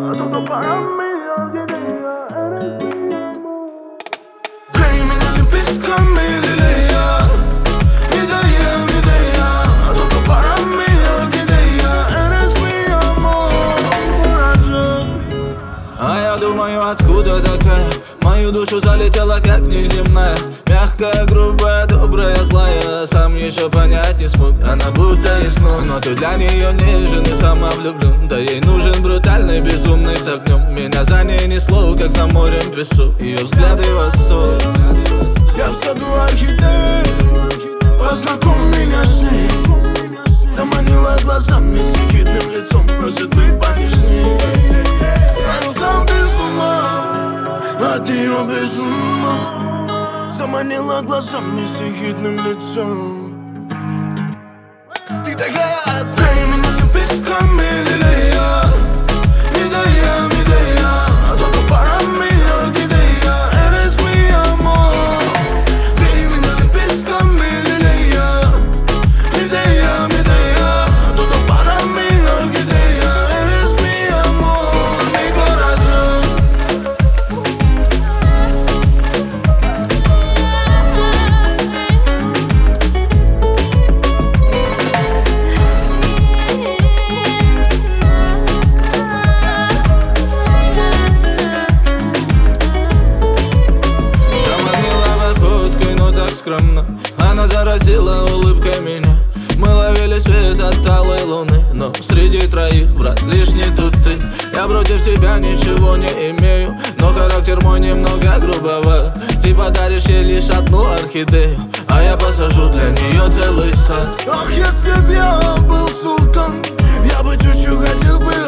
todo para mí, orquídea, eres mi amor. Criminal песками лилия, идея, todo para mí, orquídea, eres mi amor. А я думаю, откуда такая? Мою душу залетела как неземная. Мягкая, грубая, добрая, злая. Сам еще понять не смог, она будто из сна. Но ты для нее нежен и самовлюблен. Да ей нужен брутальный, безумный с огнем. Меня за ней несло, как за морем песок. Ее взгляды восток. Я в саду орхидей, познакомь меня с ней. Заманила глазами, с ехидным лицом. Просит быть понежней. Знаю, сам без ума от нее без ума. Заманила глазами с ехидным лицом. Ты такая criminal песками лилия, идея, todo para mí, orquídea, eres mi amor. Criminal песками лилия, идея, todo para mí, orquídea, eres mi amor, mi corazón. Она заразила улыбкой меня. Мы ловили свет от алой луны. Но среди троих, брат, лишь не тут ты. Я против тебя ничего не имею, но характер мой немного грубоват. Ты подаришь ей лишь одну орхидею, а я посажу для нее целый сад. Ох, если б я был султан, я бы тещу хотел бы